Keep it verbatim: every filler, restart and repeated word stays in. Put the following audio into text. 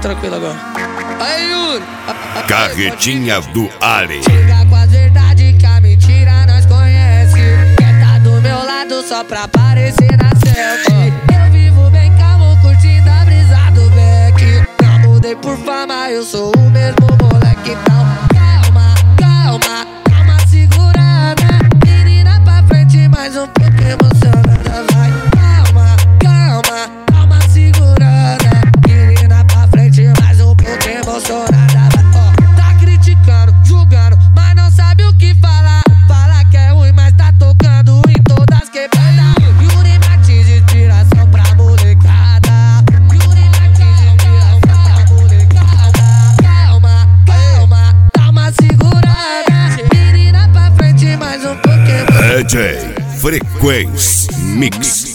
tranquilo agora. Aí, Yuri. Carretinha do Ali. Chega com as verdades que a mentira nós conhece. Quer tá do meu lado só pra aparecer na selfie. Eu vivo bem calmo, curtindo a brisa do Beck. Não mudei por fama, eu sou o mesmo moleque. Então calma, calma, calma, segurada. Menina pra frente, mais um pouco emocionada. Vai, calma, calma, calma, segurada. Menina pra frente, mais um pouco emocionada. Ó, tá criticando, julgando, mas não sabe o que falar. Fala que é ruim, mas tá tocando em todas quebradas. Yuri Martins, inspiração pra molecada. Yuri Martins, inspiração pra molecada. Calma, calma, calma, segurada. Menina pra frente, mais um pouco emocionada. D J Frequência Mix.